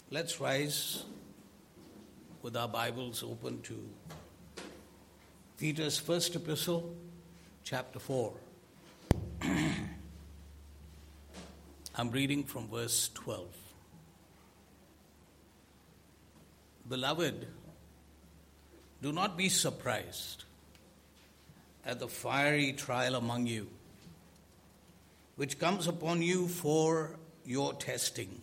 Let's rise with our Bibles open to Peter's first epistle, chapter 4. I'm reading from verse 12. Beloved, do not be surprised at the fiery trial among you, which comes upon you for your testing.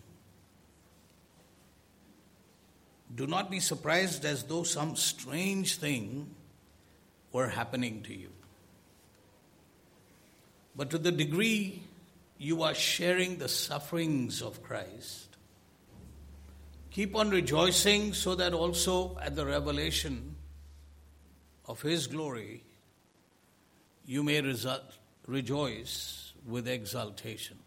Do not be surprised as though some strange thing were happening to you. But to the degree you are sharing the sufferings of Christ, keep on rejoicing so that also at the revelation of His glory you may rejoice with exultation.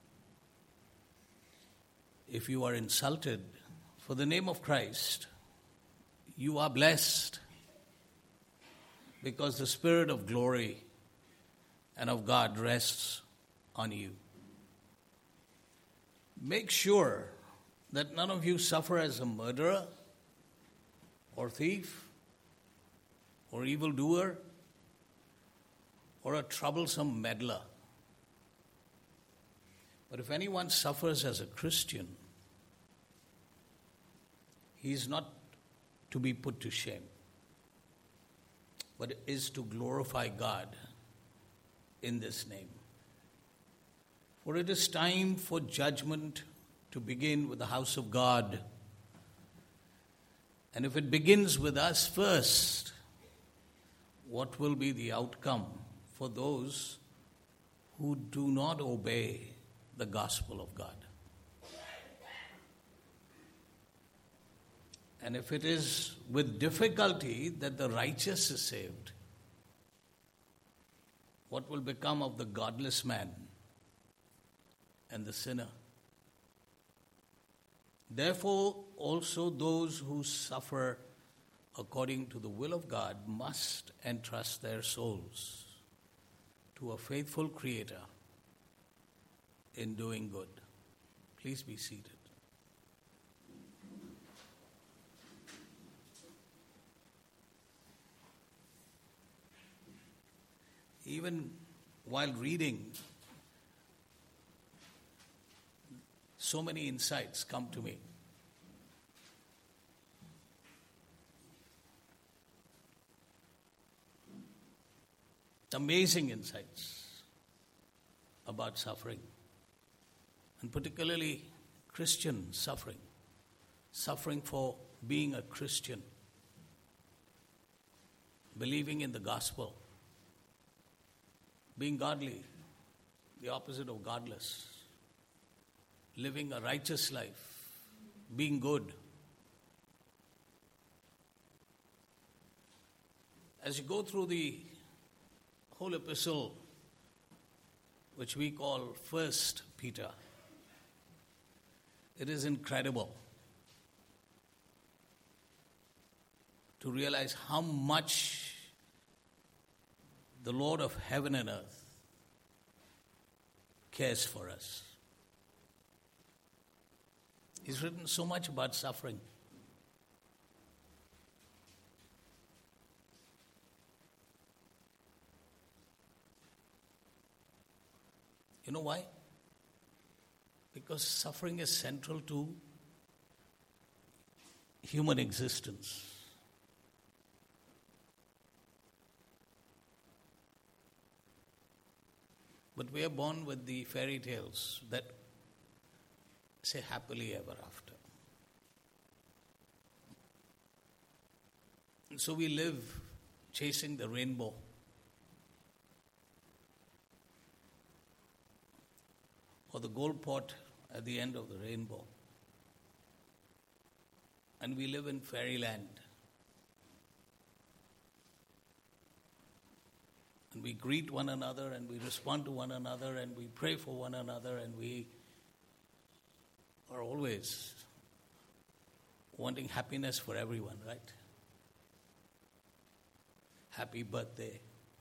If you are insulted for the name of Christ, you are blessed, because the Spirit of glory and of God rests on you. Make sure that none of you suffer as a murderer or thief or evildoer or a troublesome meddler. But if anyone suffers as a Christian, he is not to be put to shame, but is to glorify God in this name. For it is time for judgment to begin with the house of God. And if it begins with us first, what will be the outcome for those who do not obey the gospel of God? And if it is with difficulty that the righteous is saved, what will become of the godless man and the sinner? Therefore, also those who suffer according to the will of God must entrust their souls to a faithful Creator in doing good. Please be seated. Even while reading, so many insights come to me. Amazing insights about suffering, and particularly Christian suffering. Suffering for being a Christian, believing in the gospel. Being godly, the opposite of godless. Living a righteous life, being good. As you go through the whole epistle, which we call First Peter, it is incredible to realize how much the Lord of heaven and earth cares for us. He's written so much about suffering. You know why? Because suffering is central to human existence. But we are born with the fairy tales that say happily ever after. And so we live chasing the rainbow. Or the gold pot at the end of the rainbow. And we live in fairyland. And we greet one another, and we respond to one another, and we pray for one another, and we are always wanting happiness for everyone, right? Happy birthday.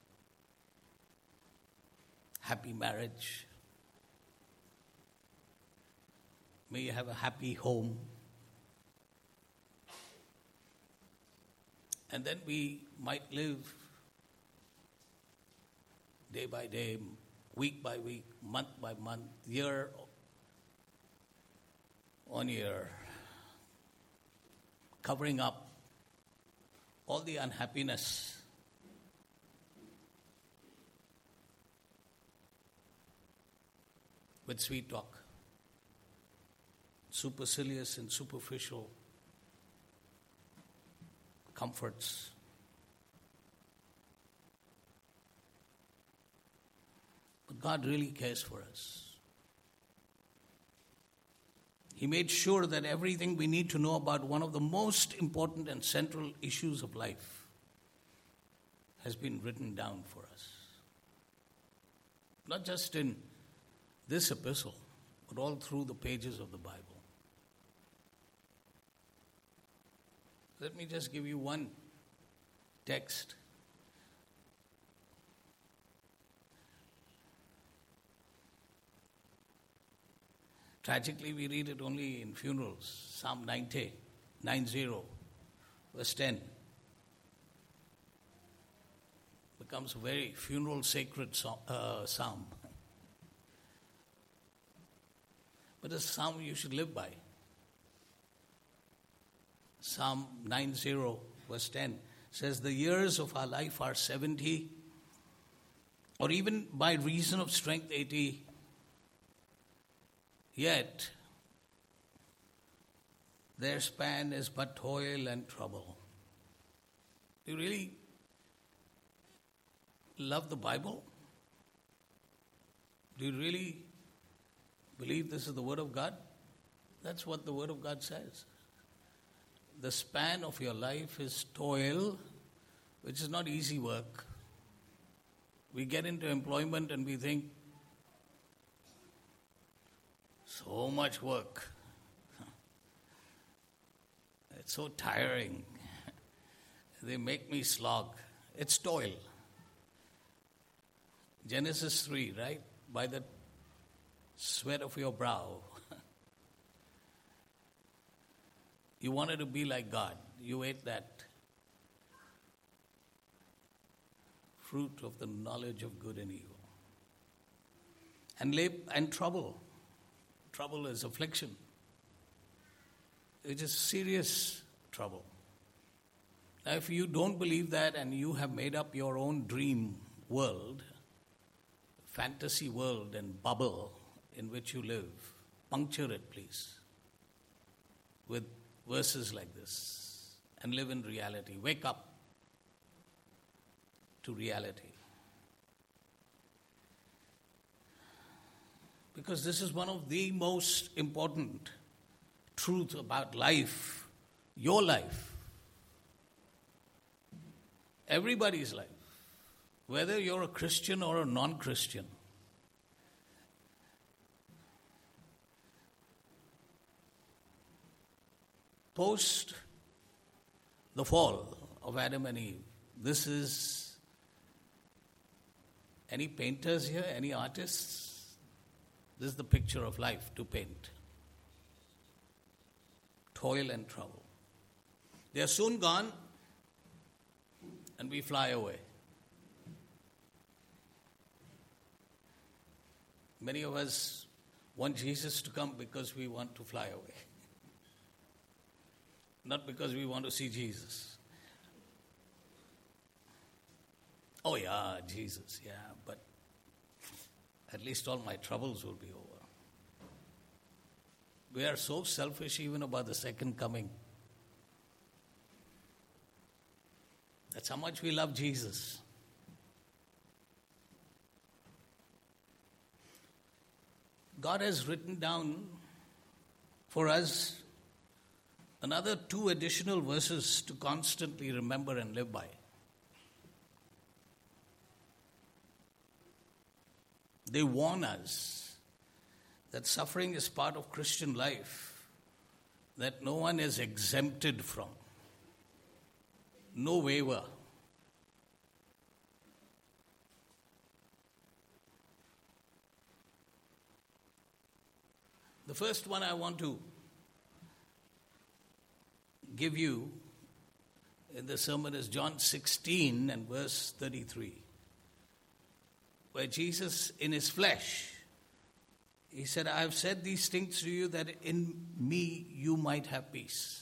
Happy marriage. May you have a happy home. And then we might live day by day, week by week, month by month, year on year, covering up all the unhappiness with sweet talk, supercilious and superficial comforts. But God really cares for us. He made sure that everything we need to know about one of the most important and central issues of life has been written down for us. Not just in this epistle, but all through the pages of the Bible. Let me just give you one text. Tragically, we read it only in funerals. Psalm 90, verse 10. Becomes a very funeral sacred psalm. But a psalm you should live by. Psalm 90, verse 10 says, the years of our life are 70, or even by reason of strength 80. Yet, their span is but toil and trouble. Do you really love the Bible? Do you really believe this is the Word of God? That's what the Word of God says. The span of your life is toil, which is not easy work. We get into employment and we think, so much work. It's so tiring. They make me slog. It's toil. Genesis 3, right? By the sweat of your brow. You wanted to be like God. You ate that fruit of the knowledge of good and evil. And trouble. Trouble is affliction. It is serious trouble. Now, if you don't believe that and you have made up your own dream world, fantasy world and bubble in which you live, puncture it, please, with verses like this and live in reality. Wake up to reality. Because this is one of the most important truths about life, your life, everybody's life, whether you're a Christian or a non-Christian. Post the fall of Adam and Eve, this is, any painters here, any artists? This is the picture of life to paint. Toil and trouble. They are soon gone and we fly away. Many of us want Jesus to come because we want to fly away. Not because we want to see Jesus. Oh yeah, Jesus, yeah, but at least all my troubles will be over. We are so selfish even about the second coming. That's how much we love Jesus. God has written down for us another 2 additional verses to constantly remember and live by. They warn us that suffering is part of Christian life, that no one is exempted from. No waiver. The first one I want to give you in the sermon is John 16 and verse 33, where Jesus in his flesh, he said, I have said these things to you that in me you might have peace.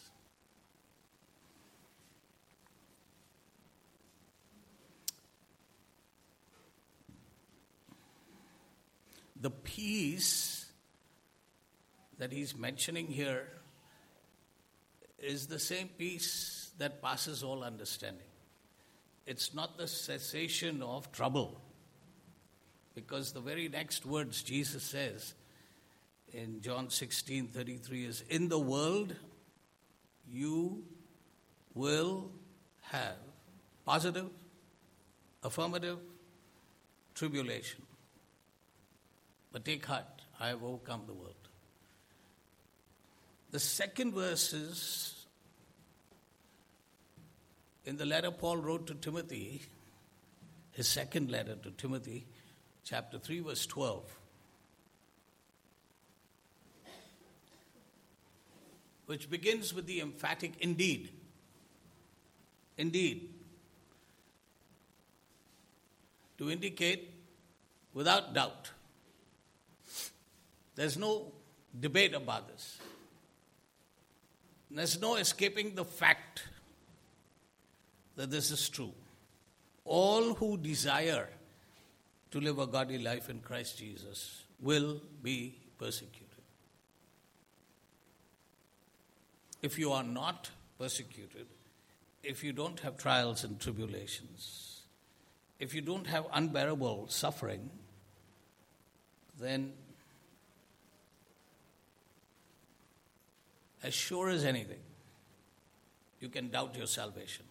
The peace that he's mentioning here is the same peace that passes all understanding. It's not the cessation of trouble, because the very next words Jesus says in John 16:33 is, in the world you will have positive, affirmative, tribulation. But take heart, I have overcome the world. The second verse is in the letter Paul wrote to Timothy, his second letter to Timothy, chapter 3, verse 12. Which begins with the emphatic indeed. Indeed. To indicate without doubt. There's no debate about this. There's no escaping the fact that this is true. All who desire to live a godly life in Christ Jesus will be persecuted. If you are not persecuted, if you don't have trials and tribulations, if you don't have unbearable suffering, then as sure as anything, you can doubt your salvation.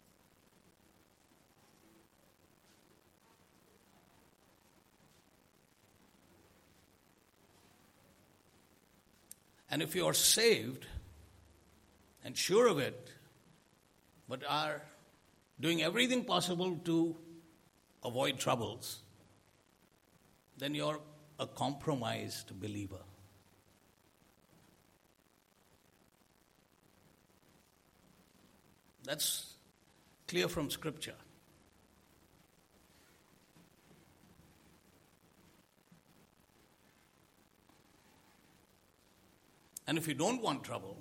And if you are saved and sure of it, but are doing everything possible to avoid troubles, then you're a compromised believer. That's clear from Scripture. And if you don't want trouble,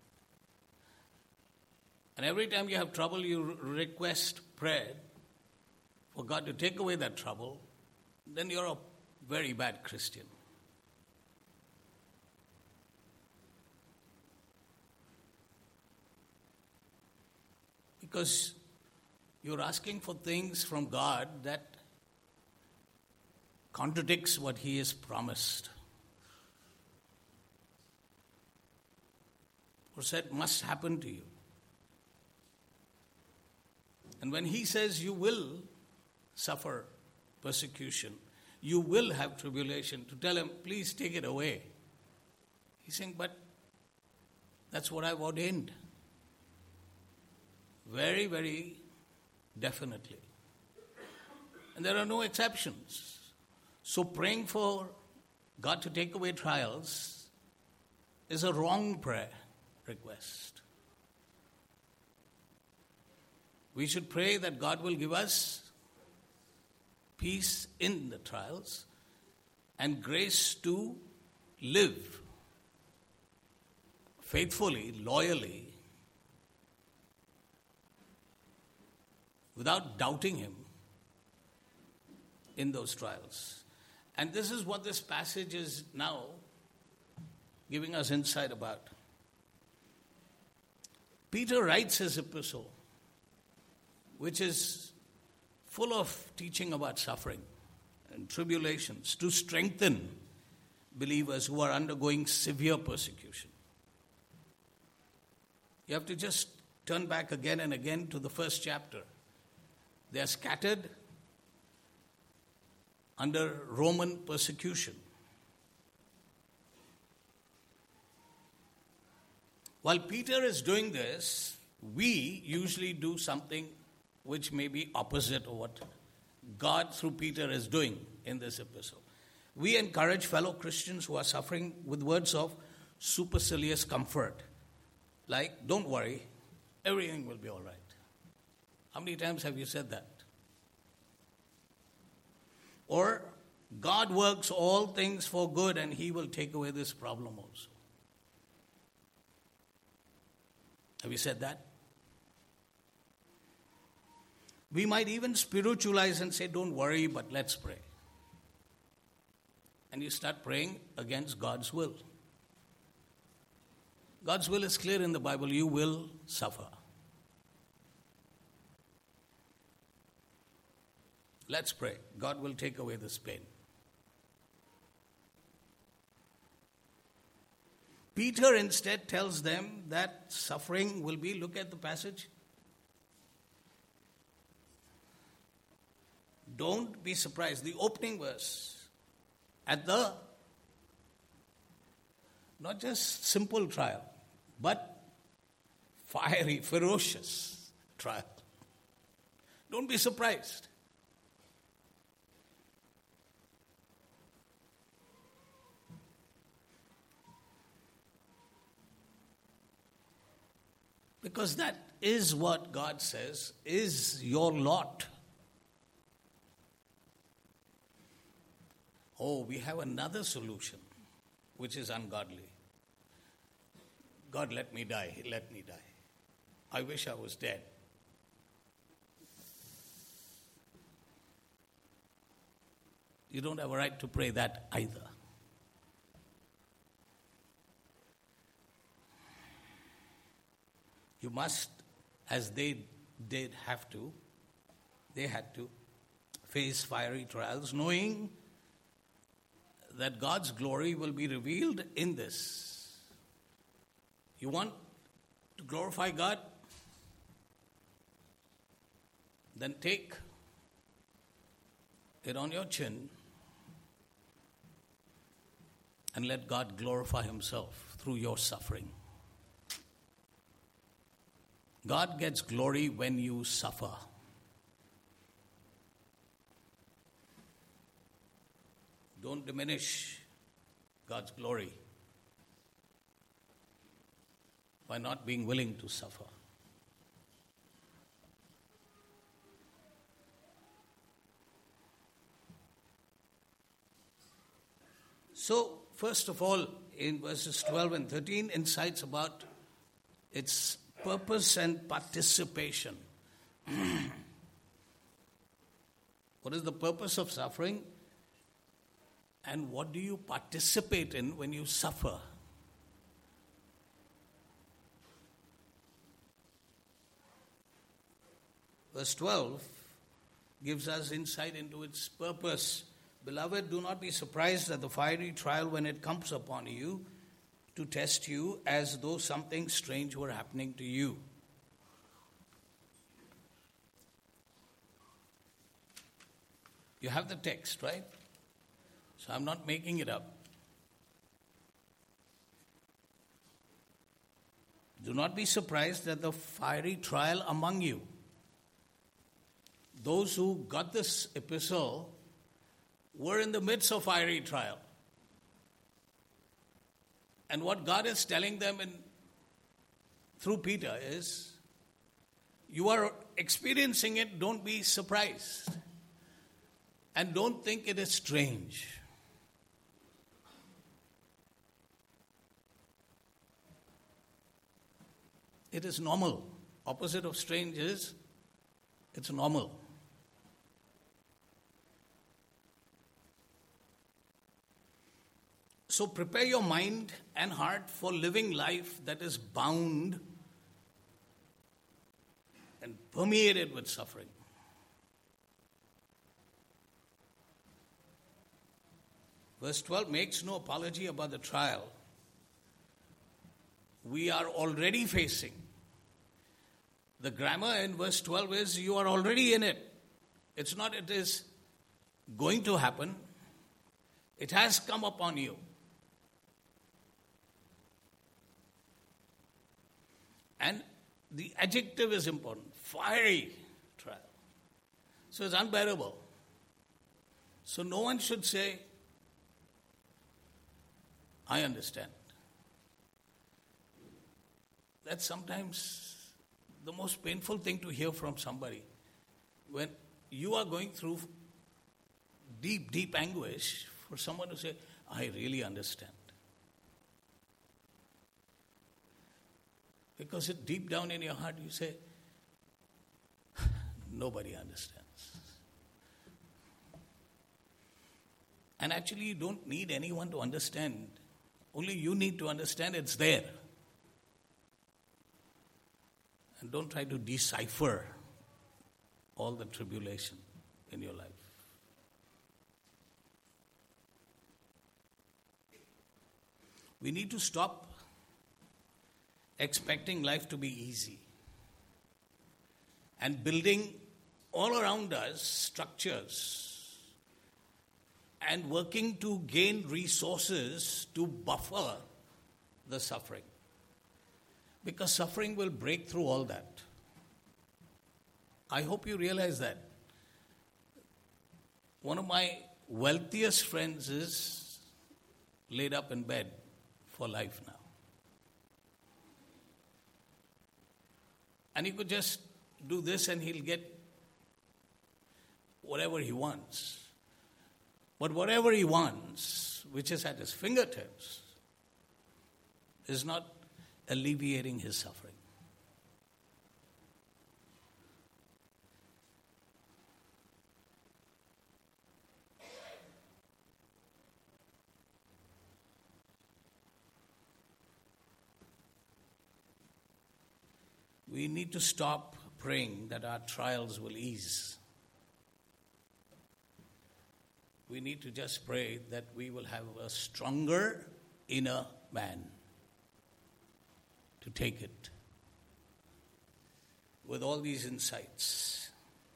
and every time you have trouble you request prayer for God to take away that trouble, then you're a very bad Christian. Because you're asking for things from God that contradicts what He has promised, or said must happen to you. And when He says you will suffer persecution, you will have tribulation, to tell Him, please take it away. He's saying, but that's what I've ordained. Very, very definitely. And there are no exceptions. So praying for God to take away trials is a wrong prayer request. We should pray that God will give us peace in the trials and grace to live faithfully, loyally, without doubting Him in those trials. And this is what this passage is now giving us insight about. Peter writes his epistle, which is full of teaching about suffering and tribulations, to strengthen believers who are undergoing severe persecution. You have to just turn back again and again to the first chapter. They are scattered under Roman persecution. While Peter is doing this, we usually do something which may be opposite of what God through Peter is doing in this epistle. We encourage fellow Christians who are suffering with words of supercilious comfort, like, don't worry, everything will be all right. How many times have you said that? Or, God works all things for good and He will take away this problem also. Have you said that? We might even spiritualize and say, don't worry, but let's pray. And you start praying against God's will. God's will is clear in the Bible. You will suffer. Let's pray. God will take away this pain. Peter instead tells them that suffering will be, look at the passage. Don't be surprised. The opening verse, at the, not just simple trial, but fiery, ferocious trial. Don't be surprised. Because that is what God says is your lot. Oh, we have another solution, which is ungodly. God, let me die. Let me die. I wish I was dead. You don't have a right to pray that either. You must, as they had to face fiery trials, knowing that God's glory will be revealed in this. You want to glorify God? Then take it on your chin and let God glorify Himself through your suffering. God gets glory when you suffer. Don't diminish God's glory by not being willing to suffer. So, first of all, in verses 12 and 13, insights about its purpose and participation. What is the purpose of suffering? And what do you participate in when you suffer? Verse 12 gives us insight into its purpose. Beloved, do not be surprised at the fiery trial when it comes upon you to test you as though something strange were happening to you. You have the text, right? So I'm not making it up. Do not be surprised at the fiery trial among you. Those who got this epistle were in the midst of fiery trial. And what God is telling them through Peter is, you are experiencing it, don't be surprised. And don't think it is strange. It is normal. Opposite of strange is, it's normal. So prepare your mind and heart for living life that is bound and permeated with suffering. Verse 12 makes no apology about the trial we are already facing. The grammar in verse 12 is you are already in it. It's not it is going to happen. It has come upon you. And the adjective is important. Fiery trial. So it's unbearable. So no one should say, I understand. That's sometimes the most painful thing to hear from somebody. when you are going through deep, deep anguish, for someone to say, I really understand. Because deep down in your heart you say, nobody understands. And actually you don't need anyone to understand. Only you need to understand it's there. And don't try to decipher all the tribulation in your life. We need to stop expecting life to be easy and building all around us structures and working to gain resources to buffer the suffering. Because suffering will break through all that. I hope you realize that. One of my wealthiest friends is laid up in bed for life now. And he could just do this and he'll get whatever he wants. But whatever he wants, which is at his fingertips, is not alleviating his suffering. We need to stop praying that our trials will ease. We need to just pray that we will have a stronger inner man to take it with all these insights.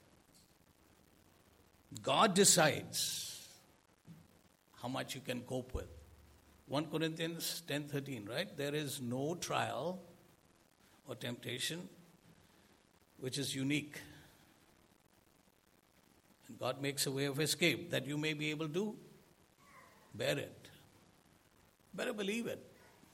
God decides how much you can cope with. 1 Corinthians 10:13, right? There is no trial or temptation which is unique. And God makes a way of escape that you may be able to bear it. Better believe it.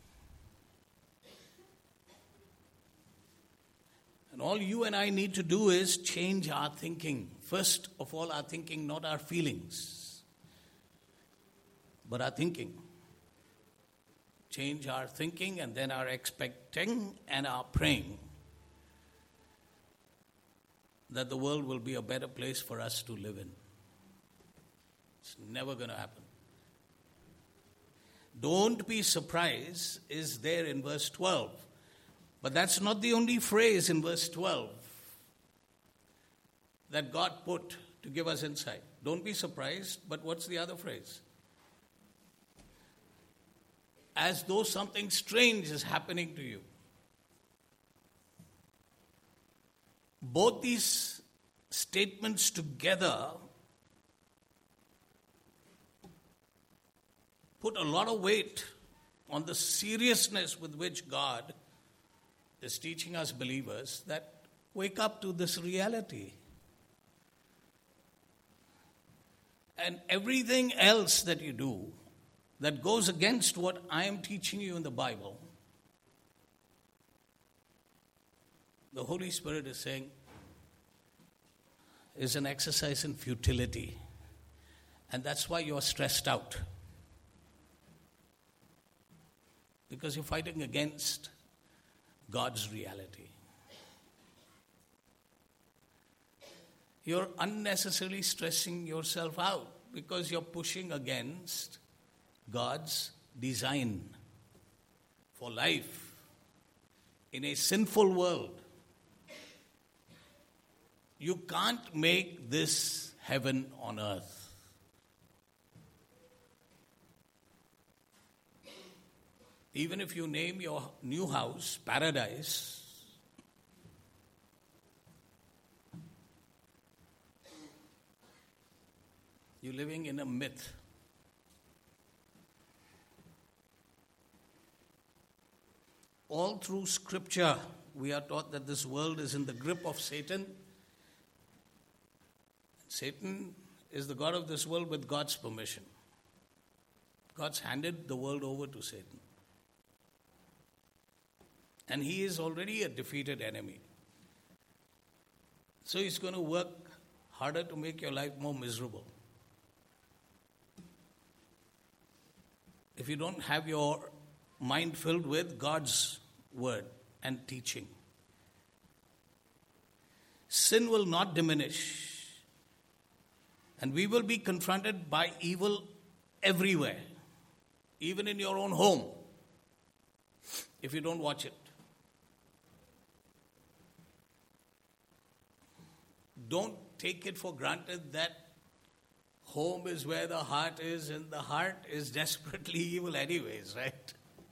And all you and I need to do is change our thinking. First of all, our thinking, not our feelings, but our thinking. Change our thinking and then our expecting and our praying that the world will be a better place for us to live in. It's never going to happen. Don't be surprised is there in verse 12. But that's not the only phrase in verse 12 that God put to give us insight. Don't be surprised, but what's the other phrase? As though something strange is happening to you. Both these statements together put a lot of weight on the seriousness with which God is teaching us believers that wake up to this reality. And everything else that you do that goes against what I am teaching you in the Bible, the Holy Spirit is saying, is an exercise in futility. And that's why you're stressed out. Because you're fighting against God's reality. You're unnecessarily stressing yourself out because you're pushing against God's design for life in a sinful world. You can't make this heaven on earth. Even if you name your new house Paradise, you're living in a myth. All through Scripture, we are taught that this world is in the grip of Satan. Satan is the god of this world with God's permission. God's handed the world over to Satan. And he is already a defeated enemy. So he's going to work harder to make your life more miserable. If you don't have your mind filled with God's word and teaching, sin will not diminish, and we will be confronted by evil everywhere, even in your own home, if you don't watch it. Don't take it for granted that home is where the heart is, and the heart is desperately evil anyways, right?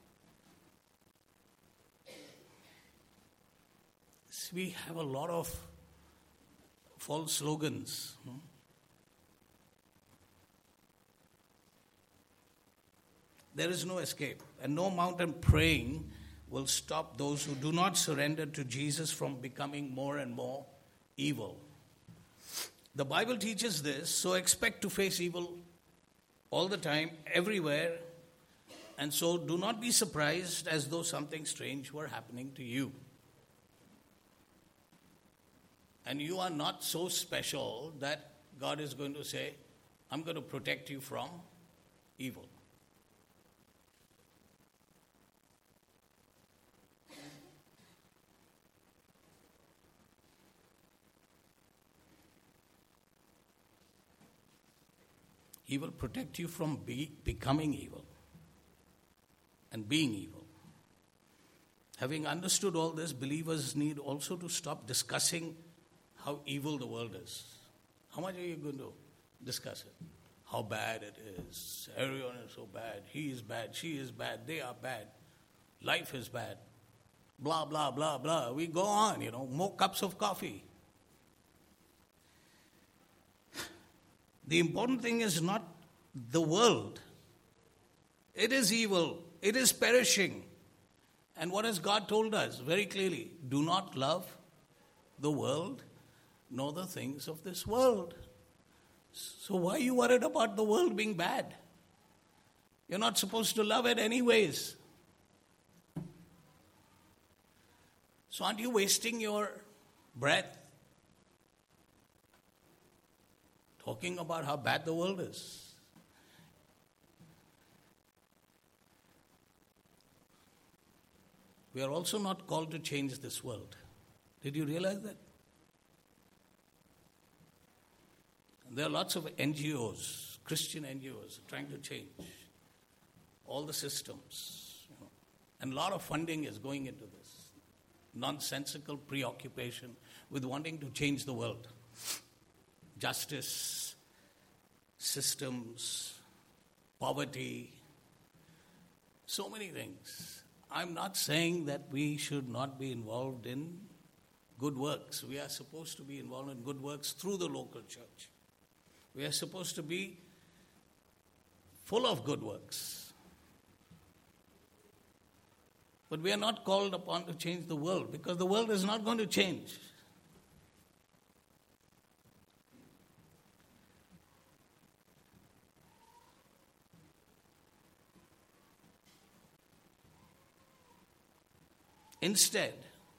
We have a lot of false slogans. There is no escape, and no mountain praying will stop those who do not surrender to Jesus from becoming more and more evil. The Bible teaches this, so expect to face evil all the time, everywhere, and so do not be surprised as though something strange were happening to you. And you are not so special that God is going to say, I'm going to protect you from evil. He will protect you from becoming evil and being evil. Having understood all this, believers need also to stop discussing how evil the world is. How much are you going to discuss it? How bad it is. Everyone is so bad. He is bad. She is bad. They are bad. Life is bad. Blah, blah, blah, blah. We go on, more cups of coffee. The important thing is not the world. It is evil. It is perishing. And what has God told us very clearly? Do not love the world nor the things of this world. So why are you worried about the world being bad? You're not supposed to love it anyways. So aren't you wasting your breath talking about how bad the world is? We are also not called to change this world. Did you realize that? There are lots of NGOs, Christian NGOs, trying to change all the systems. And a lot of funding is going into this. Nonsensical preoccupation with wanting to change the world. Justice, systems, poverty, so many things. I'm not saying that we should not be involved in good works. We are supposed to be involved in good works through the local church. We are supposed to be full of good works. But we are not called upon to change the world, because the world is not going to change. Instead,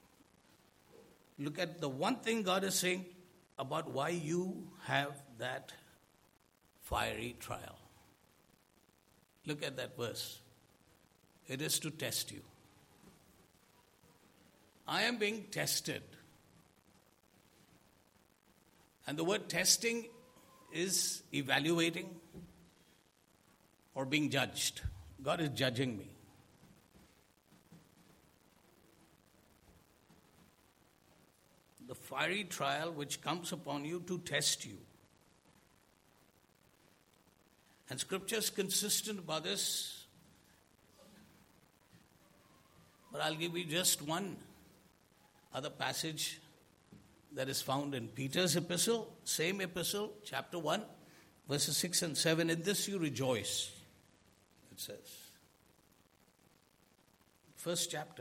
look at the one thing God is saying about why you have that fiery trial. Look at that verse. It is to test you. I am being tested. And the word testing is evaluating or being judged. God is judging me. The fiery trial which comes upon you to test you. And Scripture is consistent about this. But I'll give you just one other passage that is found in Peter's epistle, same epistle, chapter 1, verses 6 and 7. In this you rejoice, it says. First chapter.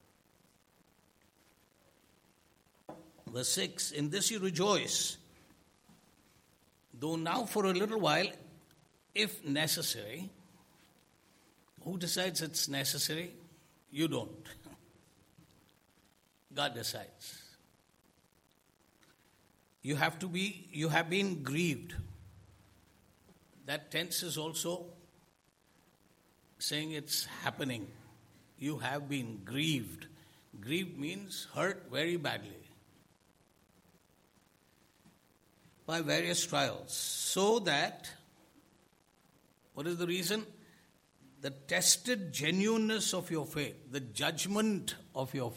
Verse 6, in this you rejoice, though now for a little while, if necessary. Who decides it's necessary? You don't. God decides. You have been grieved. That tense is also saying it's happening. You have been grieved. Grieved means hurt very badly by various trials. So that, what is the reason? The tested genuineness of your faith, the judgment of your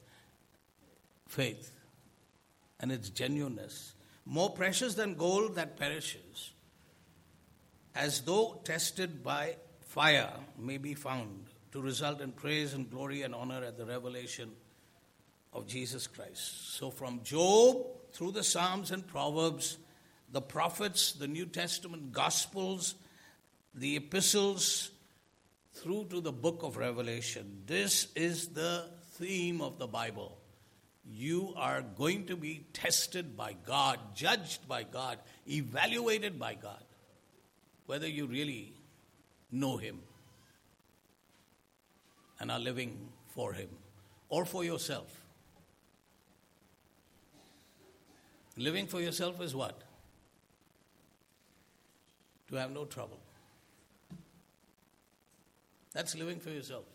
faith and its genuineness, more precious than gold that perishes, as though tested by fire, may be found to result in praise and glory and honor at the revelation of Jesus Christ. So from Job through the Psalms and Proverbs, the prophets, the New Testament Gospels, the epistles, through to the book of Revelation, this is the theme of the Bible. You are going to be tested by God, judged by God, evaluated by God, whether you really know Him and are living for Him or for yourself. Living for yourself is what? To have no trouble. That's living for yourself.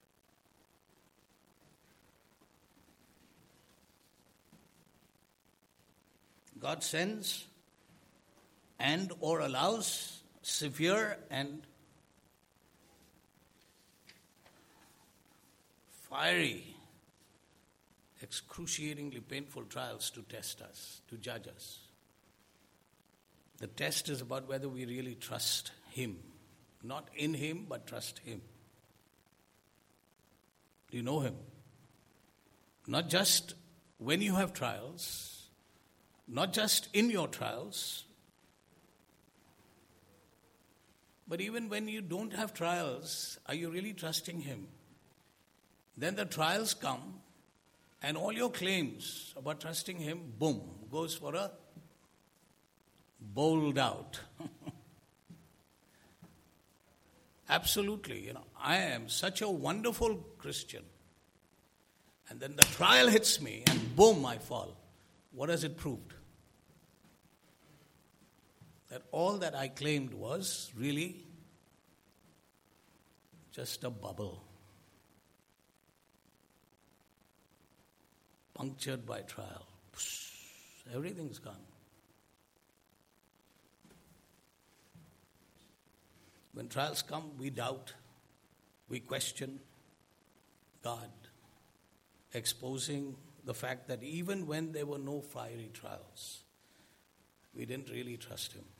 God sends and or allows severe and fiery, excruciatingly painful trials to test us, to judge us. The test is about whether we really trust Him. Not in Him, but trust Him. Do you know Him? Not just when you have trials, not just in your trials, but even when you don't have trials, are you really trusting Him? Then the trials come, and all your claims about trusting Him, boom, goes for a bowled out. Absolutely, I am such a wonderful Christian. And then the trial hits me, and boom, I fall. What has it proved? That all that I claimed was really just a bubble, punctured by trial. Everything's gone. When trials come, we doubt, we question God, exposing the fact that even when there were no fiery trials, we didn't really trust Him.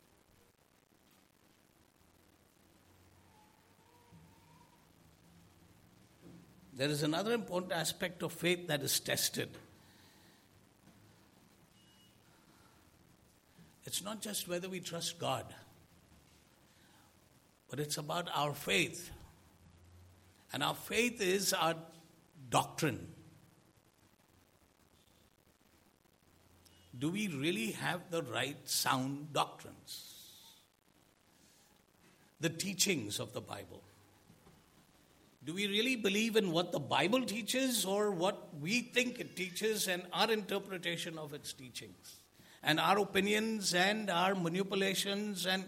There is another important aspect of faith that is tested. It's not just whether we trust God, but it's about our faith. And our faith is our doctrine. Do we really have the right sound doctrines? The teachings of the Bible. Do we really believe in what the Bible teaches or what we think it teaches and our interpretation of its teachings? And our opinions and our manipulations and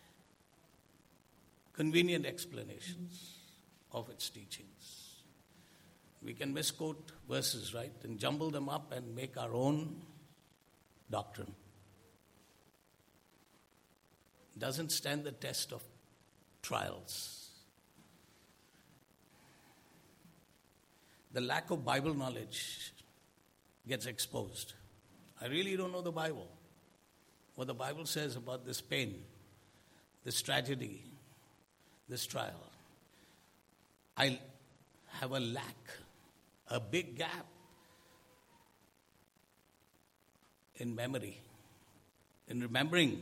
convenient explanations of its teachings. We can misquote verses, right? And jumble them up and make our own doctrine. Doesn't stand the test of trials. The lack of Bible knowledge gets exposed. I really don't know the Bible. What the Bible says about this pain, this tragedy, this trial. I have a lack, a big gap in memory, in remembering.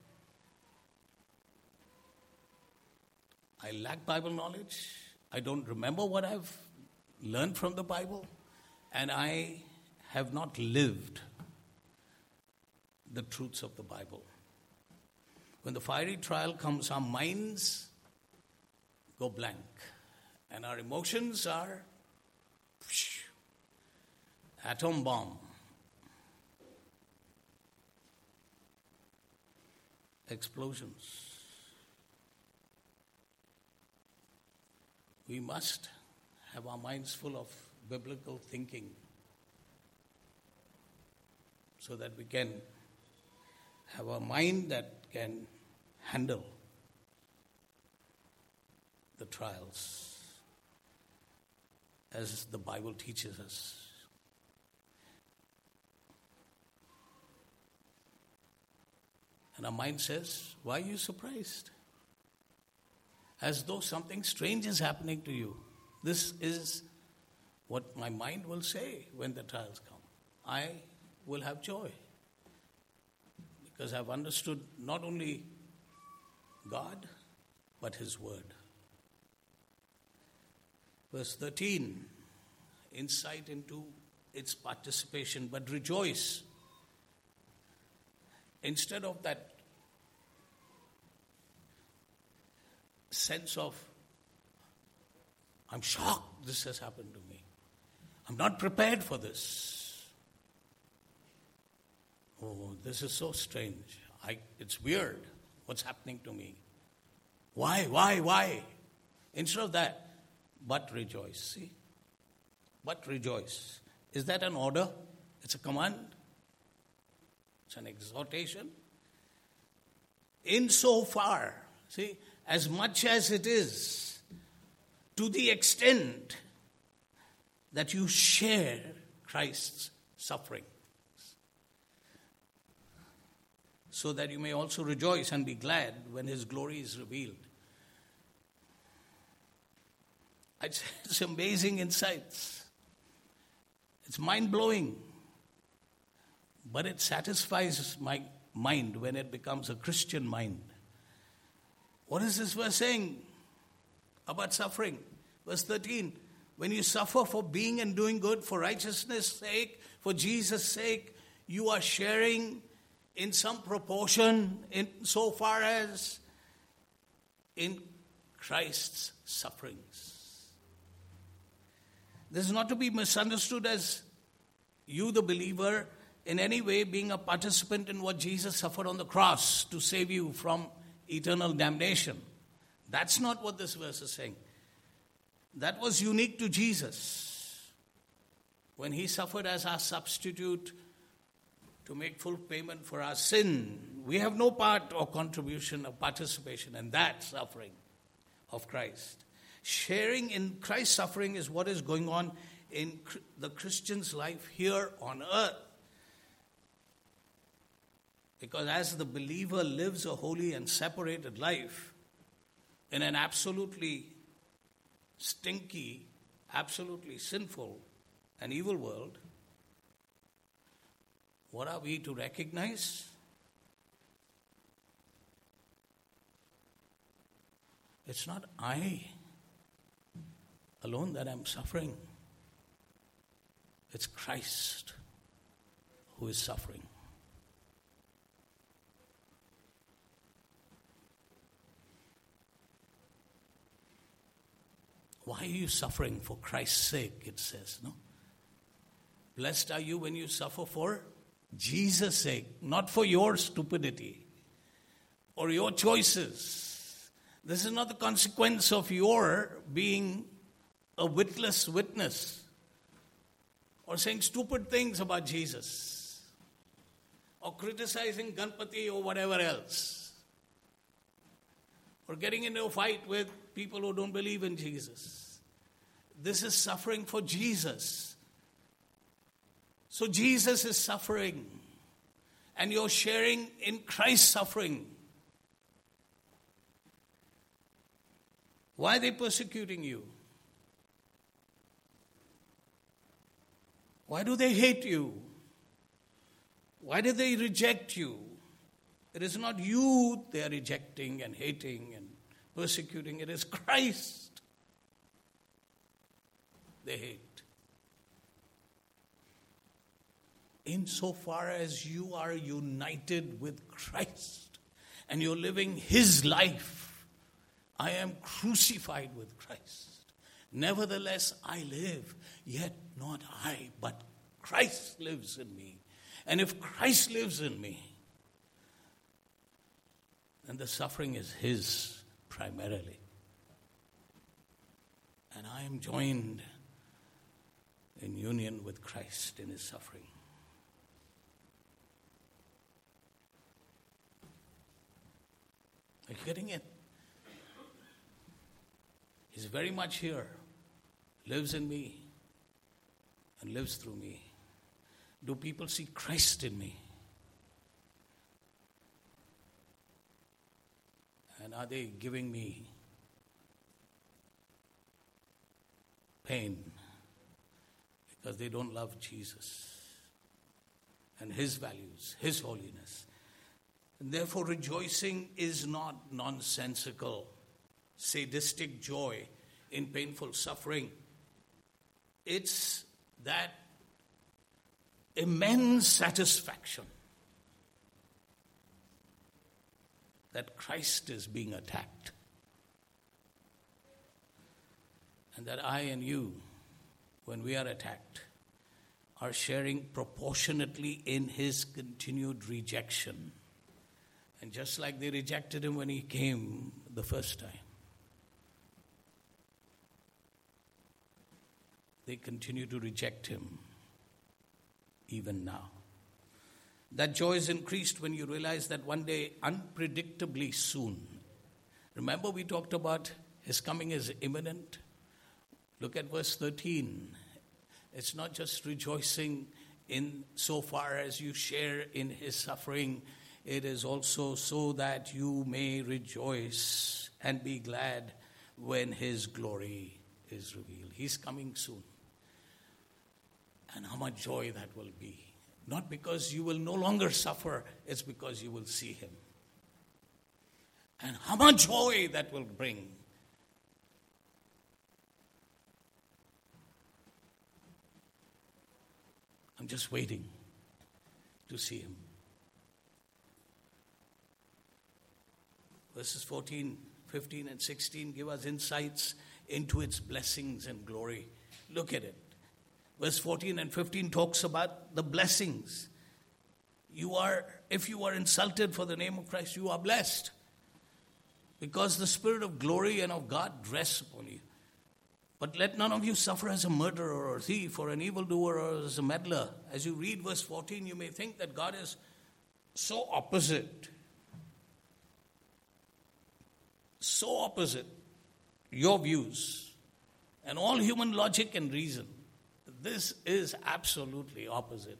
I lack Bible knowledge. I don't remember what I've learned from the Bible, and I have not lived the truths of the Bible. When the fiery trial comes, our minds go blank, and our emotions are atom bomb. explosions. We must have our minds full of biblical thinking so that we can have a mind that can handle the trials as the Bible teaches us. And our mind says, why are you surprised? As though something strange is happening to you. This is what my mind will say when the trials come. I will have joy because I've understood not only God, but His Word. Verse 13, insight into its participation, but rejoice. Instead of that sense of, I'm shocked this has happened to me. I'm not prepared for this. Oh, this is so strange. It's weird what's happening to me. Why? Instead of that, but rejoice. See? But rejoice. Is that an order? It's a command? It's an exhortation? Insofar, see, as much as it is, to the extent that you share Christ's suffering, so that you may also rejoice and be glad when His glory is revealed. It's amazing insights. It's mind-blowing. But it satisfies my mind when it becomes a Christian mind. What is this verse saying about suffering? Verse 13, when you suffer for being and doing good, for righteousness' sake, for Jesus' sake, you are sharing in some proportion, in so far as in Christ's sufferings. This is not to be misunderstood as you, the believer, in any way being a participant in what Jesus suffered on the cross to save you from eternal damnation. That's not what this verse is saying. That was unique to Jesus. When He suffered as our substitute to make full payment for our sin, we have no part or contribution or participation in that suffering of Christ. Sharing in Christ's suffering is what is going on in the Christian's life here on earth. Because as the believer lives a holy and separated life in an absolutely stinky, absolutely sinful and evil world, what are we to recognize? It's not I alone that I'm suffering. It's Christ who is suffering. Why are you suffering? For Christ's sake, it says, no? Blessed are you when you suffer for Jesus' sake, not for your stupidity or your choices. This is not the consequence of your being a witless witness or saying stupid things about Jesus or criticizing Ganpati or whatever else or getting into a fight with people who don't believe in Jesus. This is suffering for Jesus. So Jesus is suffering and you're sharing in Christ's suffering. Why are they persecuting you? Why do they hate you? Why do they reject you? It is not you they are rejecting and hating and persecuting. It is Christ they hate. Insofar as you are united with Christ and you're living His life, I am crucified with Christ. Nevertheless, I live, yet not I, but Christ lives in me. And if Christ lives in me, And the suffering is His primarily. And I am joined in union with Christ in His suffering. Are you getting it? He's very much here, lives in me, and lives through me. Do people see Christ in me? And are they giving me pain because they don't love Jesus and His values, His holiness? And therefore, rejoicing is not nonsensical, sadistic joy in painful suffering. It's that immense satisfaction that Christ is being attacked, and that I and you, when we are attacked, are sharing proportionately in His continued rejection. And just like they rejected Him when He came the first time, they continue to reject Him even now. That joy is increased when you realize that one day, unpredictably soon, remember we talked about His coming is imminent? Look at verse 13. It's not just rejoicing in so far as you share in His suffering. It is also so that you may rejoice and be glad when His glory is revealed. He's coming soon. And how much joy that will be. Not because you will no longer suffer, it's because you will see Him. And how much joy that will bring. I'm just waiting to see Him. Verses 14, 15, and 16 give us insights into its blessings and glory. Look at it. Verse 14 and 15 talks about the blessings. If you are insulted for the name of Christ, you are blessed. Because the Spirit of glory and of God rests upon you. But let none of you suffer as a murderer or a thief or an evildoer or as a meddler. As you read verse 14, you may think that God is so opposite. So opposite your views and all human logic and reason. This is absolutely opposite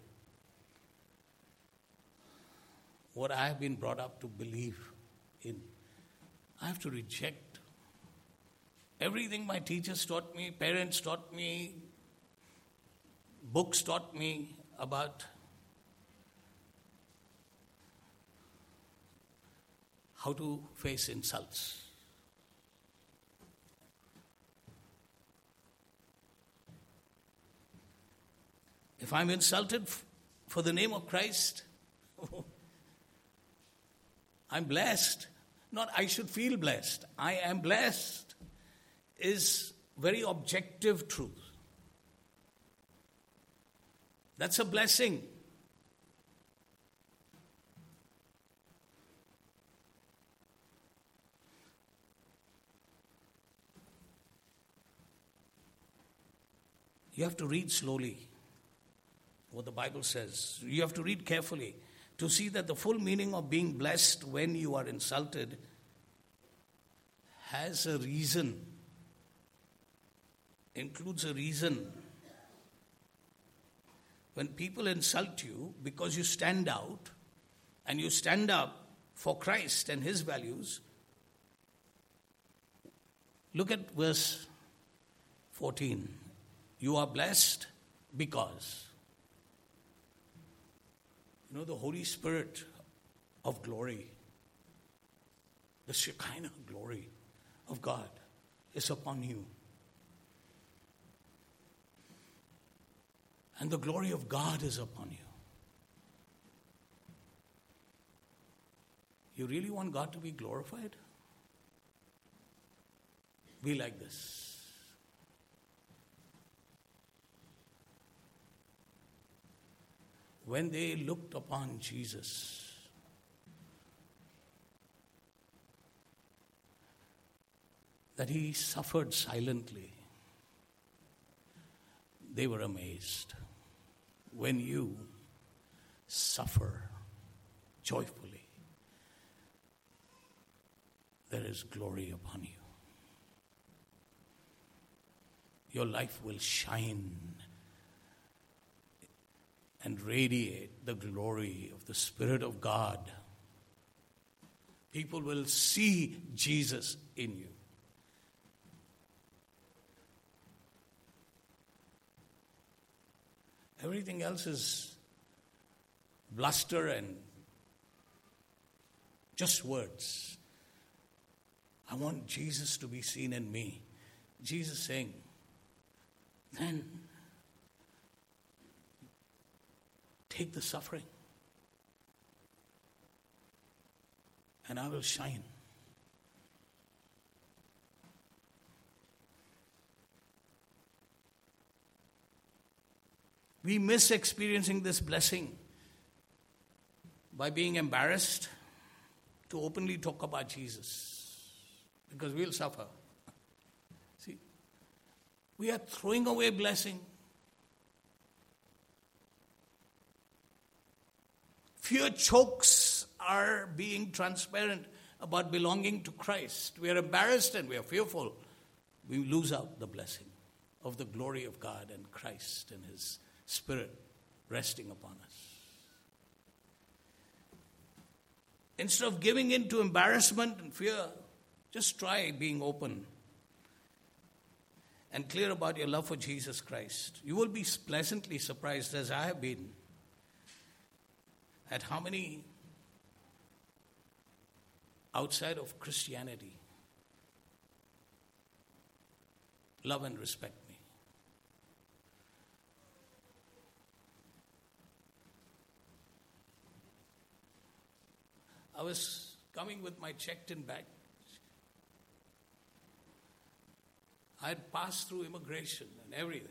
what I have been brought up to believe in. I have to reject everything my teachers taught me, parents taught me, books taught me about how to face insults. If I'm insulted for the name of Christ, I'm blessed. Not I should feel blessed. I am blessed is very objective truth. That's a blessing. You have to read slowly what the Bible says. You have to read carefully to see that the full meaning of being blessed when you are insulted has a reason, includes a reason. When people insult you because you stand out and you stand up for Christ and His values, look at verse 14. You are blessed because. You know, the Holy Spirit of glory, the Shekinah glory of God is upon you. And the glory of God is upon you. You really want God to be glorified? Be like this. When they looked upon Jesus, that he suffered silently, they were amazed. When you suffer joyfully, there is glory upon you. Your life will shine and radiate the glory of the Spirit of God. People will see Jesus in you. Everything else is bluster and just words. I want Jesus to be seen in me. Jesus saying, then take the suffering and I will shine. We miss experiencing this blessing by being embarrassed to openly talk about Jesus, because we'll suffer. See, we are throwing away blessing. Fear chokes our being transparent about belonging to Christ. We are embarrassed and we are fearful. We lose out the blessing of the glory of God and Christ and His Spirit resting upon us. Instead of giving in to embarrassment and fear, just try being open and clear about your love for Jesus Christ. You will be pleasantly surprised, as I have been, at how many outside of Christianity love and respect me. I was coming with my checked-in bag. I had passed through immigration and everything.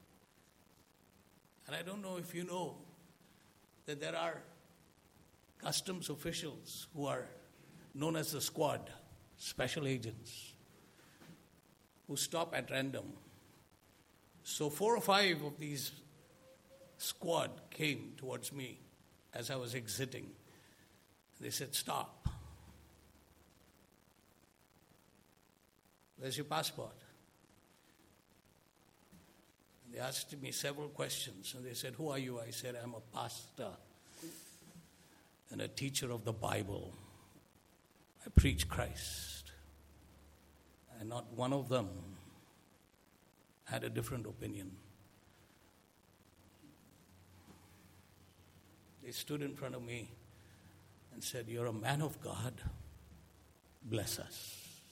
And I don't know if you know that there are customs officials who are known as the squad, special agents, who stop at random. So 4 or 5 of these squad came towards me as I was exiting. They said, stop. Where's your passport? And they asked me several questions. And they said, who are you? I said, I'm a pastor and a teacher of the Bible. I preach Christ. And not one of them had a different opinion. They stood in front of me and said, you're a man of God. Bless us.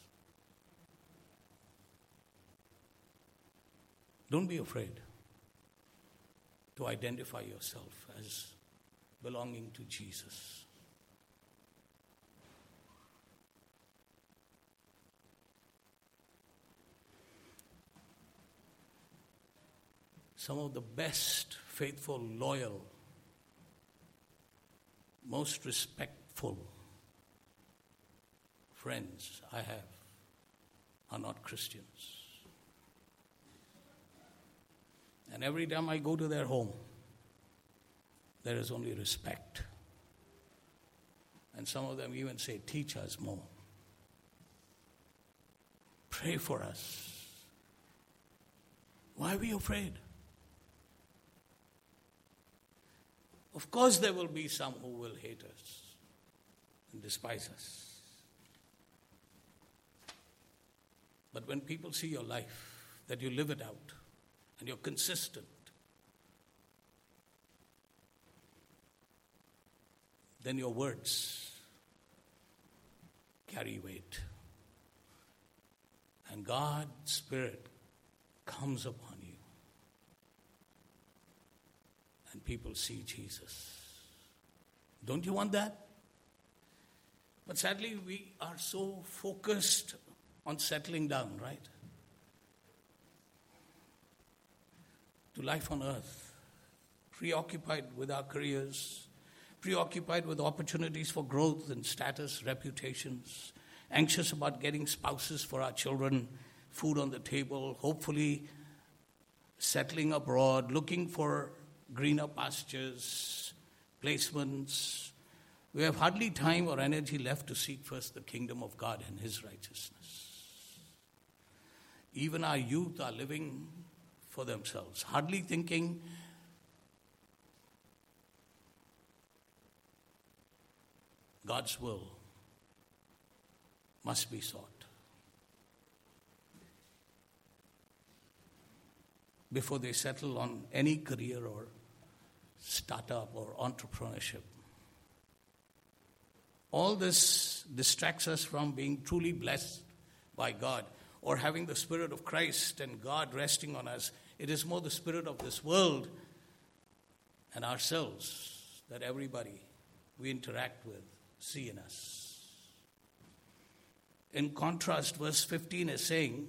Don't be afraid to identify yourself as belonging to Jesus. Some of the best, faithful, loyal, most respectful friends I have are not Christians. And every time I go to their home, there is only respect. And some of them even say, teach us more. Pray for us. Why are we afraid? Of course there will be some who will hate us and despise us. But when people see your life, that you live it out, and you're consistent, then your words carry weight. And God's Spirit comes upon you. And people see Jesus. Don't you want that? But sadly, we are so focused on settling down, right? To life on earth, preoccupied with our careers, preoccupied with opportunities for growth and status, reputations, anxious about getting spouses for our children, food on the table, hopefully settling abroad, looking for greener pastures, placements. We have hardly time or energy left to seek first the kingdom of God and His righteousness. Even our youth are living for themselves, hardly thinking God's will must be sought before they settle on any career or startup or entrepreneurship. All this distracts us from being truly blessed by God or having the Spirit of Christ and God resting on us. It is more the spirit of this world and ourselves that everybody we interact with see in us. In contrast, verse 15 is saying,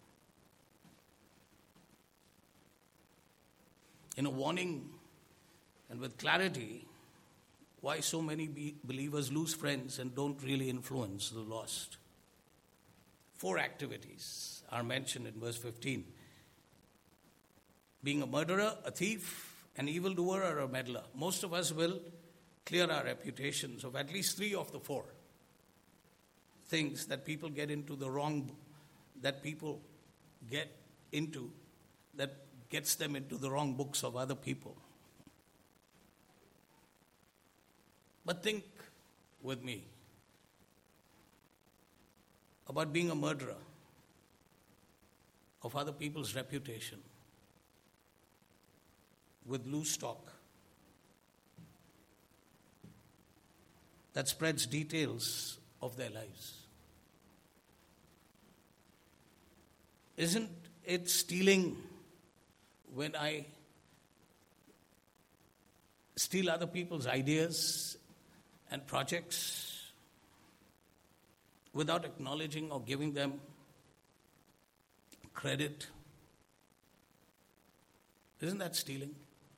in a warning and with clarity, why so many believers lose friends and don't really influence the lost. 4 activities are mentioned in verse 15. Being a murderer, a thief, an evildoer, or a meddler. Most of us will clear our reputations of at least 3 of the 4 things that people get into the wrong, that people get into, that gets them into the wrong books of other people. But think with me about being a murderer of other people's reputation with loose talk that spreads details of their lives. Isn't it stealing when I steal other people's ideas and projects without acknowledging or giving them credit? Isn't that stealing?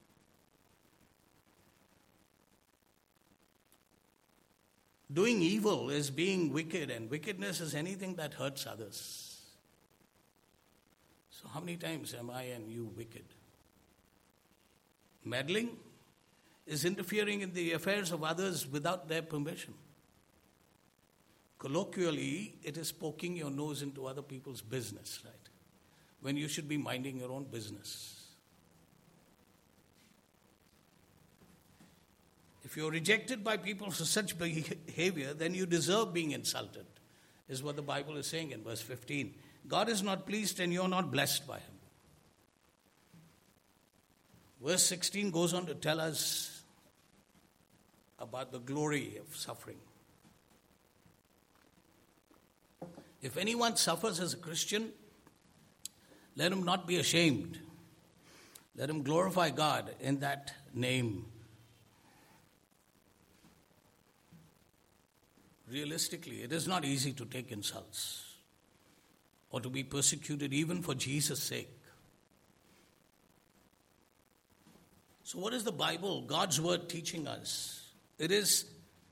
Doing evil is being wicked, and wickedness is anything that hurts others. So how many times am I and you wicked? Meddling is interfering in the affairs of others without their permission. Colloquially, it is poking your nose into other people's business, right? When you should be minding your own business. If you're rejected by people for such behavior, then you deserve being insulted, is what the Bible is saying in verse 15. God is not pleased and you're not blessed by Him. Verse 16 goes on to tell us about the glory of suffering. If anyone suffers as a Christian, let him not be ashamed. Let him glorify God in that name. Realistically, it is not easy to take insults or to be persecuted even for Jesus' sake. So what is the Bible, God's Word, teaching us? It is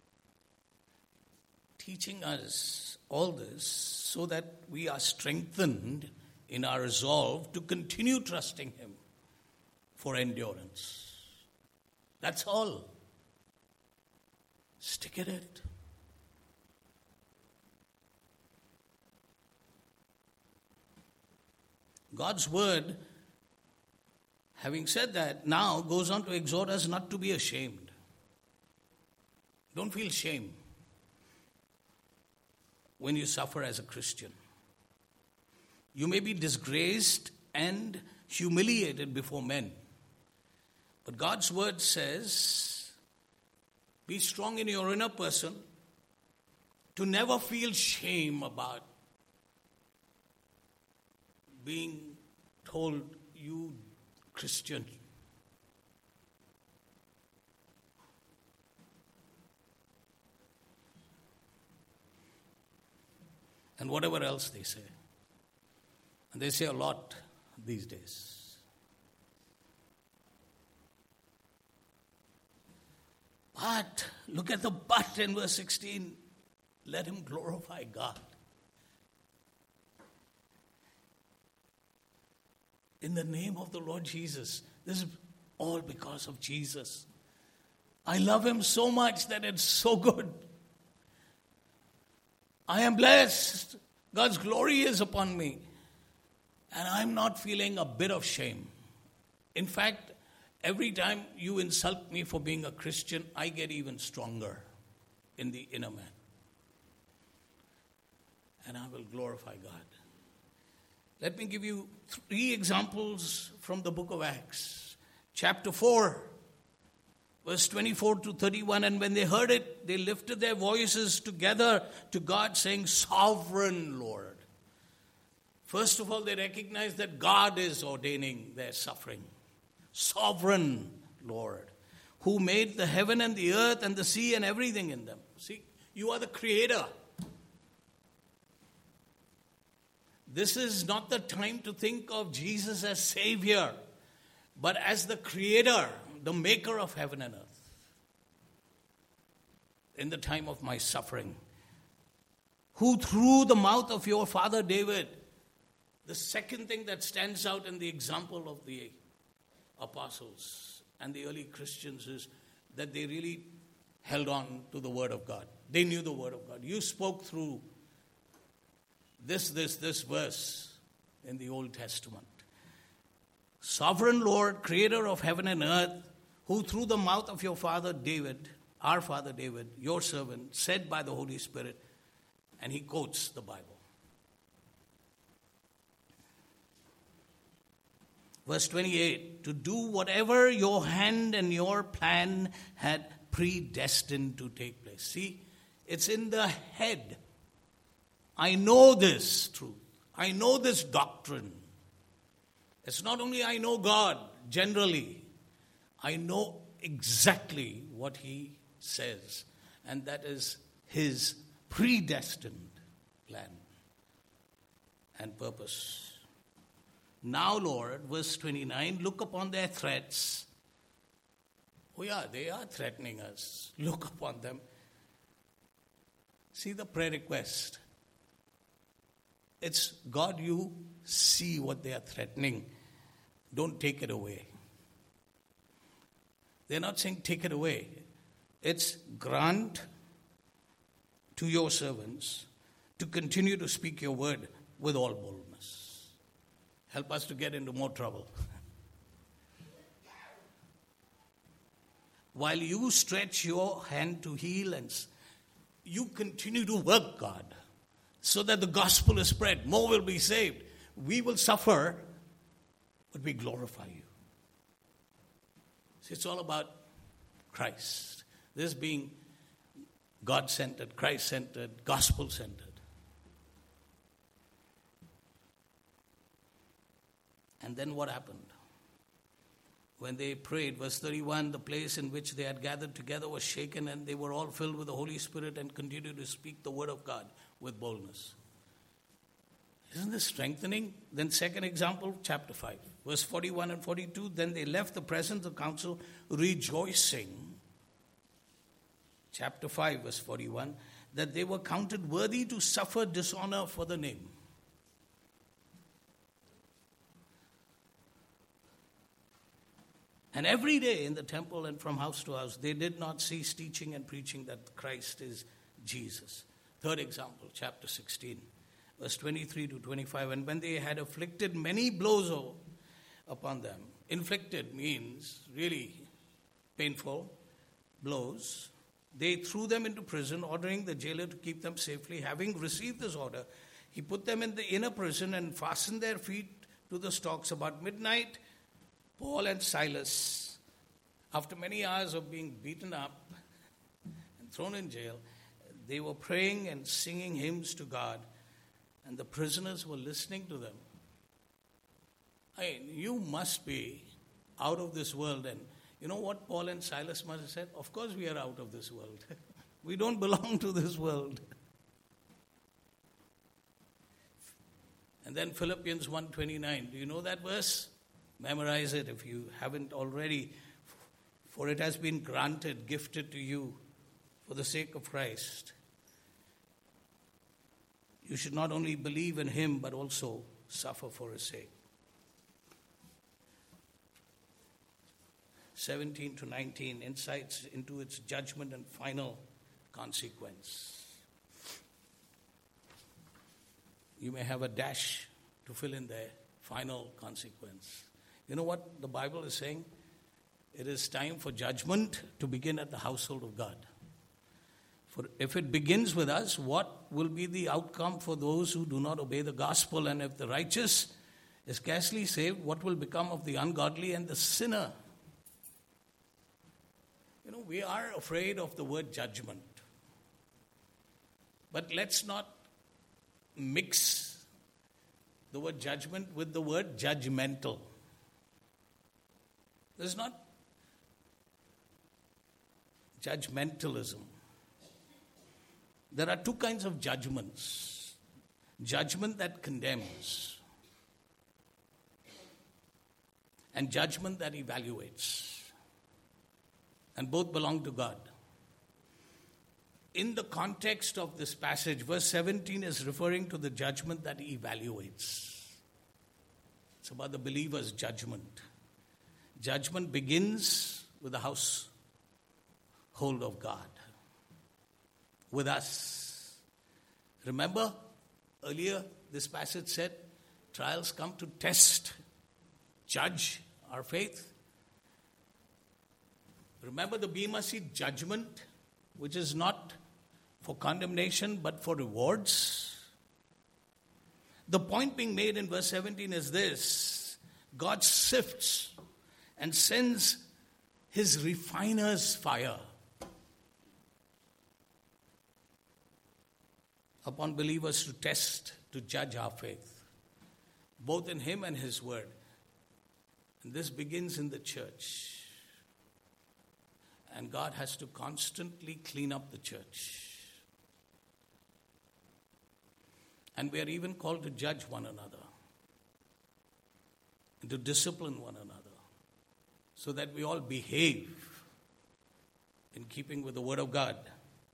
teaching us all this so that we are strengthened in our resolve to continue trusting Him for endurance. That's all. Stick at it. God's Word, having said that, now goes on to exhort us not to be ashamed. Don't feel shame when you suffer as a Christian. You may be disgraced and humiliated before men. But God's Word says, be strong in your inner person to never feel shame about being told, you Christian. And whatever else they say. And they say a lot these days. But, look at the but in verse 16. let him glorify God. In the name of the Lord Jesus. This is all because of Jesus. I love him so much that it's so good. I am blessed. God's glory is upon me. And I'm not feeling a bit of shame. In fact, every time you insult me for being a Christian, I get even stronger in the inner man. And I will glorify God. Let me give you 3 examples from the book of Acts. Chapter 4, verse 24 to 31. And when they heard it, they lifted their voices together to God, saying, Sovereign Lord. First of all, they recognized that God is ordaining their suffering. Sovereign Lord, who made the heaven and the earth and the sea and everything in them. See, you are the creator. This is not the time to think of Jesus as Savior, but as the Creator, the Maker of heaven and earth. In the time of my suffering, who through the mouth of your father David, the second thing that stands out in the example of the apostles and the early Christians is that they really held on to the Word of God. They knew the Word of God. You spoke through this verse in the Old Testament. Sovereign Lord, creator of heaven and earth, who through the mouth of your father David, our father David, your servant, said by the Holy Spirit, and he quotes the Bible. Verse 28, to do whatever your hand and your plan had predestined to take place. See, it's in the head. I know this truth. I know this doctrine. It's not only I know God generally. I know exactly what he says. And that is his predestined plan and purpose. Now, Lord, verse 29, look upon their threats. Oh yeah, they are threatening us. Look upon them. See the prayer request. It's, God, you see what they are threatening. Don't take it away. They're not saying take it away. It's grant to your servants to continue to speak your word with all boldness. Help us to get into more trouble. While you stretch your hand to heal and you continue to work, God, so that the gospel is spread, more will be saved. We will suffer, but we glorify you. See, it's all about Christ. This being God-centered, Christ-centered, gospel-centered. And then what happened? When they prayed, verse 31, the place in which they had gathered together was shaken, and they were all filled with the Holy Spirit and continued to speak the word of God with boldness. Isn't this strengthening? Then second example, chapter 5, verse 41 and 42. Then they left the presence of the council rejoicing. Chapter 5, verse 41, that they were counted worthy to suffer dishonor for the name. And every day in the temple and from house to house, they did not cease teaching and preaching that Christ is Jesus. Third example, chapter 16, verse 23 to 25. And when they had afflicted many blows upon them, inflicted means really painful blows, they threw them into prison, ordering the jailer to keep them safely. Having received this order, he put them in the inner prison and fastened their feet to the stocks. About midnight, Paul and Silas, after many hours of being beaten up and thrown in jail, they were praying and singing hymns to God, and the prisoners were listening to them. I mean, you must be out of this world. And you know what Paul and Silas must have said? Of course we are out of this world. We don't belong to this world. And then Philippians 1:29. Do you know that verse? Memorize it if you haven't already. For it has been granted, gifted to you for the sake of Christ, you should not only believe in him, but also suffer for his sake. 17 to 19, insights into its judgment and final consequence. You may have a dash to fill in there, final consequence. You know what the Bible is saying? It is time for judgment to begin at the household of God. For if it begins with us, what will be the outcome for those who do not obey the gospel? And if the righteous is scarcely saved, what will become of the ungodly and the sinner? You know, we are afraid of the word judgment. But let's not mix the word judgment with the word judgmental. There's not judgmentalism. There are two kinds of judgments. Judgment that condemns and judgment that evaluates. And both belong to God. In the context of this passage, verse 17 is referring to the judgment that evaluates. It's about the believer's judgment. Judgment begins with the household of God. With us. Remember, earlier this passage said, trials come to test, judge our faith. Remember the Bema Seat judgment, which is not for condemnation but for rewards. The point being made in verse 17 is this: God sifts and sends his refiner's fire upon believers to test, to judge our faith, both in him and his word. And this begins in the church. And God has to constantly clean up the church. And we are even called to judge one another and to discipline one another so that we all behave in keeping with the word of God.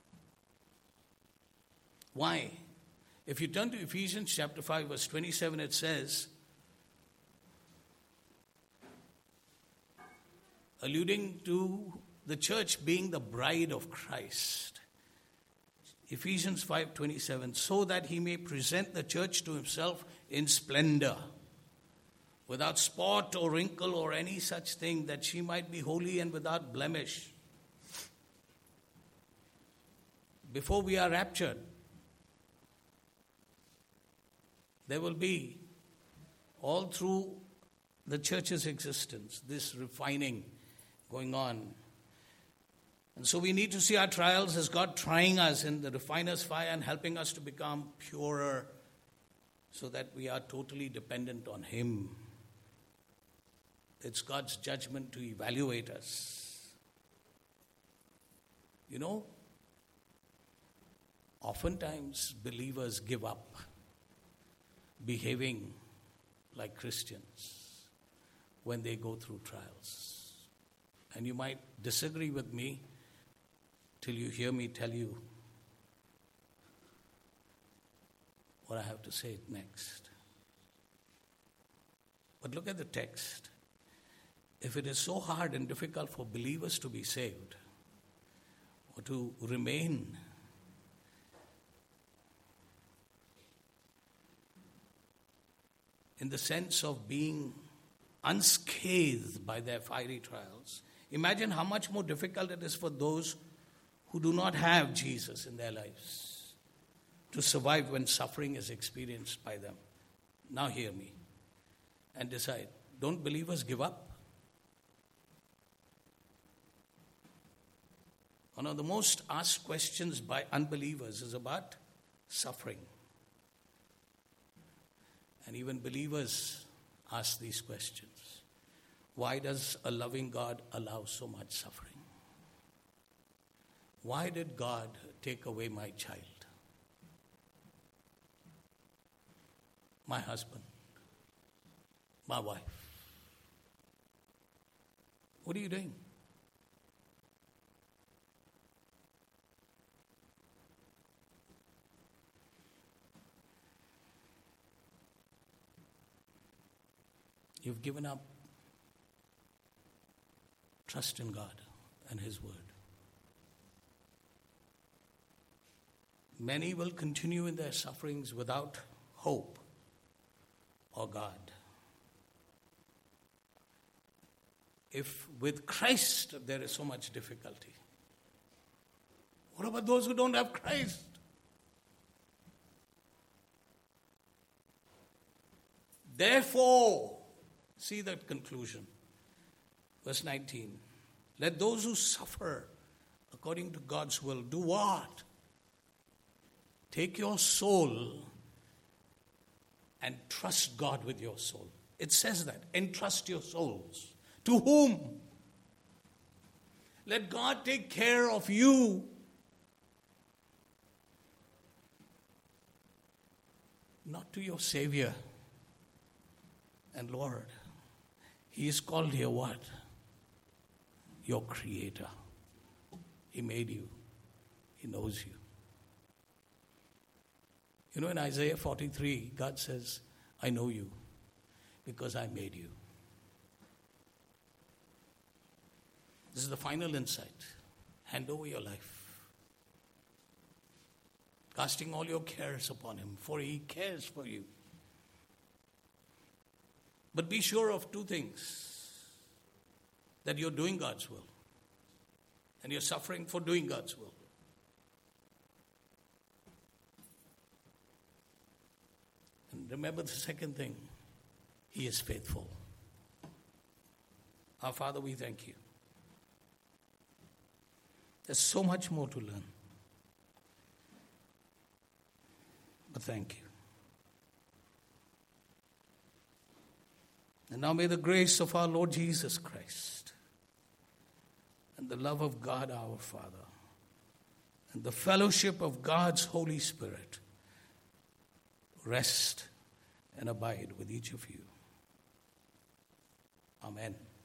Why? If you turn to Ephesians chapter 5, verse 27, it says, alluding to the church being the bride of Christ. Ephesians 5:27, so that he may present the church to himself in splendor, without spot or wrinkle or any such thing, that she might be holy and without blemish. Before we are raptured, there will be, all through the church's existence, this refining going on. And so we need to see our trials as God trying us in the refiner's fire and helping us to become purer so that we are totally dependent on him. It's God's judgment to evaluate us. You know, oftentimes believers give up behaving like Christians when they go through trials. And you might disagree with me till you hear me tell you what I have to say next. But look at the text. If it is so hard and difficult for believers to be saved or to remain in the sense of being unscathed by their fiery trials, imagine how much more difficult it is for those who do not have Jesus in their lives to survive when suffering is experienced by them. Now hear me and decide. Don't believers give up? One of the most asked questions by unbelievers is about suffering. And even believers ask these questions. Why does a loving God allow so much suffering? Why did God take away my child, my husband, my wife? What are you doing? You've given up trust in God and His Word. Many will continue in their sufferings without hope or God. If with Christ there is so much difficulty, what about those who don't have Christ? Therefore, see that conclusion. Verse 19. Let those who suffer according to God's will do what? Take your soul and trust God with your soul. It says that. Entrust your souls. To whom? Let God take care of you. Not to your Savior and Lord. He is called here what? Your Creator. He made you. He knows you. You know, in Isaiah 43, God says, I know you because I made you. This is the final insight. Hand over your life. Casting all your cares upon Him, for He cares for you. But be sure of two things. That you're doing God's will. And you're suffering for doing God's will. And remember the second thing. He is faithful. Our Father, we thank you. There's so much more to learn. But thank you. And now may the grace of our Lord Jesus Christ and the love of God our Father and the fellowship of God's Holy Spirit rest and abide with each of you. Amen.